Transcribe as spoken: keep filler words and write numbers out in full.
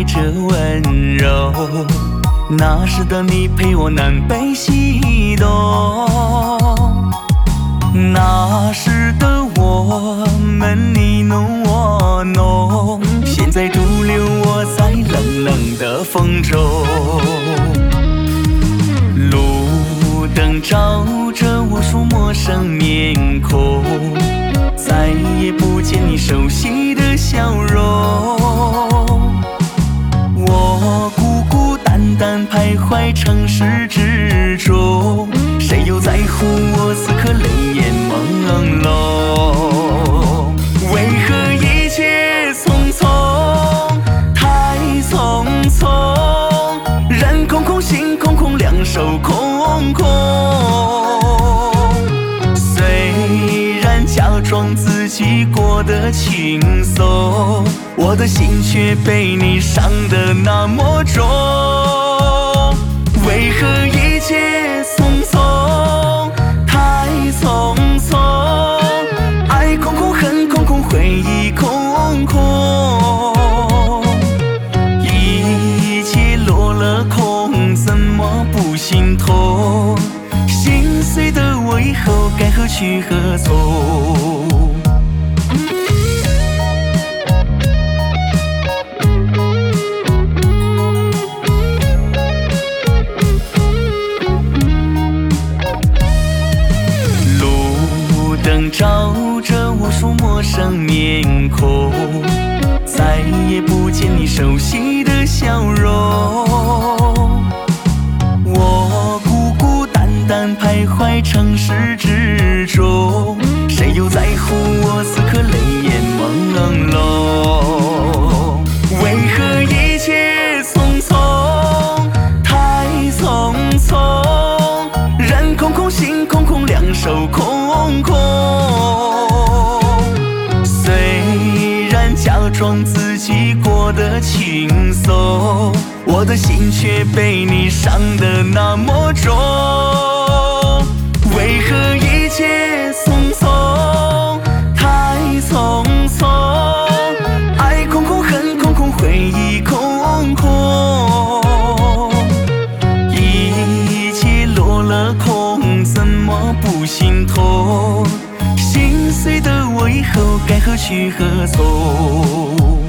带着温柔。那时的你陪我南北西东，那时的我们你侬我侬，现在独留我在冷冷的风中。路灯照着无数陌生面孔，再也不见你熟悉的笑容。我孤孤单单徘徊城市之中，谁又在乎我此刻泪眼朦胧？为何一切匆匆，太匆匆，人空空心空空，两手空空。虽然假装自己过得轻松，我的心却被你伤得那么重。为何一切匆匆，太匆匆，爱空空恨空空，回忆空空，一切落了空，怎么不心痛？心碎的我以后该何去何从？灯照着无数陌生面孔，再也不见你熟悉的笑容。我孤孤单单徘徊城市之中，谁又在乎我此刻泪眼朦胧？为何一切匆匆，太匆匆，人空空心空空，两手空空。虽然假装自己过得轻松，我的心却被你伤得那么重。为何一切匆匆，太匆匆，爱空空恨空空，回忆空空，一切落了空，怎么不心痛？心碎的我以后该何去何从？